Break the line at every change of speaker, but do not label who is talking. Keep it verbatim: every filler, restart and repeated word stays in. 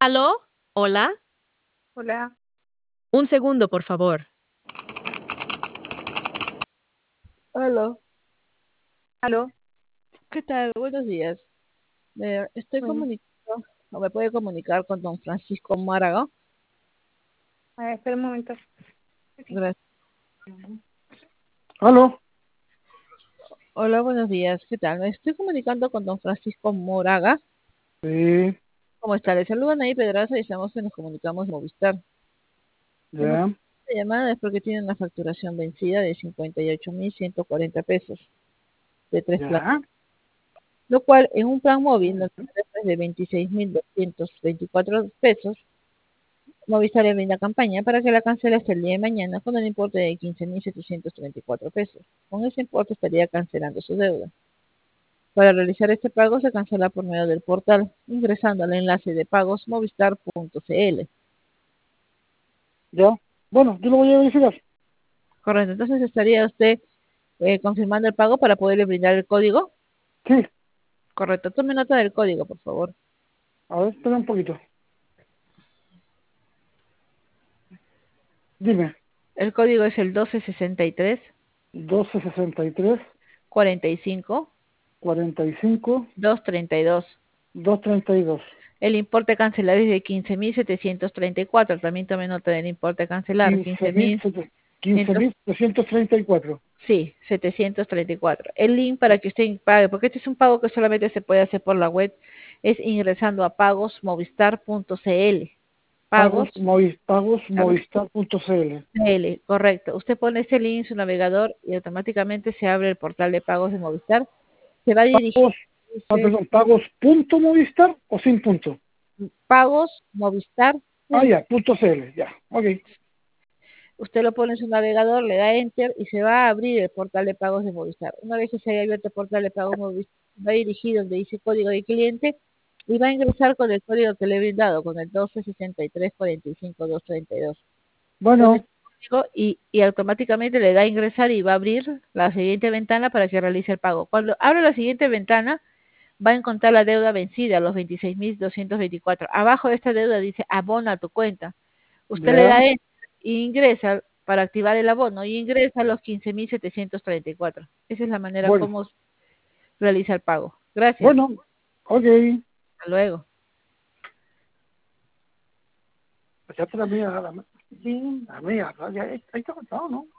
¿Aló? ¿Hola?
Hola.
Un segundo, por favor.
Aló,
¿Aló?
¿qué tal? Buenos días. Me estoy
Bueno,
comunicando, o me puede comunicar con don Francisco Máraga.
a ver, espera un momento.
Gracias.
¿Aló?
Hola, buenos días. ¿Qué tal? Me estoy comunicando con don Francisco Moraga.
Sí,
¿Cómo está? Le saludan ahí Pedraza y estamos que nos comunicamos de Movistar. El motivo
ya,
de la llamada es porque tiene una facturación vencida de cincuenta y ocho mil ciento cuarenta pesos de tres planes,
ya,
lo cual en un plan móvil donde el precio es de veintiséis mil doscientos veinticuatro pesos. Movistar le brinda campaña para que la cancele hasta el día de mañana con el importe de quince mil setecientos treinta y cuatro pesos. Con ese importe estaría cancelando su deuda. Para realizar este pago se cancela por medio del portal, ingresando al enlace de pagos movistar punto cl.
ya. Bueno, yo lo voy a verificar.
Correcto, entonces estaría usted eh, confirmando el pago para poderle brindar el código.
Sí,
Correcto, tome nota del código, por favor.
a ver, espera un poquito. Dime,
El código es el doce sesenta y tres
doce sesenta y tres,
cuarenta y cinco
cuarenta y cinco,
doscientos treinta y dos.
doscientos treinta y dos.
El importe a cancelar es de quince mil setecientos treinta y cuatro. También tome nota del importe a cancelar.
quince
quince
mil
mil
quince mil trescientos treinta y cuatro.
Sí, setecientos treinta y cuatro. El link para que usted pague, porque este es un pago que solamente se puede hacer por la web, es ingresando a pagos movistar punto cl.
Pagos,
Pagos,
movi, pagos
pagos
movistar.cl.
CL, correcto. Usted pone ese link en su navegador y automáticamente se abre el portal de pagos de Movistar. Se va a dirigir,
Pagos, ah,
dice,
perdón, pagos punto movistar o sin punto.
pagos Movistar.
Ah, ya, punto cl, ya, ok.
Usted lo pone en su navegador, le da Enter y se va a abrir el portal de pagos de Movistar. Una vez que se haya abierto el portal de pagos Movistar, va a dirigir donde dice código de cliente y va a ingresar con el código que le he brindado, con el doce sesenta y tres cuarenta y cinco doscientos treinta y dos. Pone
Bueno,
ese código y, y automáticamente le da a ingresar y va a abrir la siguiente ventana para que realice el pago. Cuando abre la siguiente ventana, va a encontrar la deuda vencida, los veintiséis mil doscientos veinticuatro. Abajo de esta deuda dice abona tu cuenta. Usted le
ya,
da Enter e ingresa para activar el abono y ingresa los quince mil setecientos treinta y cuatro. Esa es la manera
bueno,
como realiza el pago. Gracias.
bueno, ok.
Hasta luego.
Pues ya te la mía, la, sí, la mía, ya, ahí está contado, ¿no?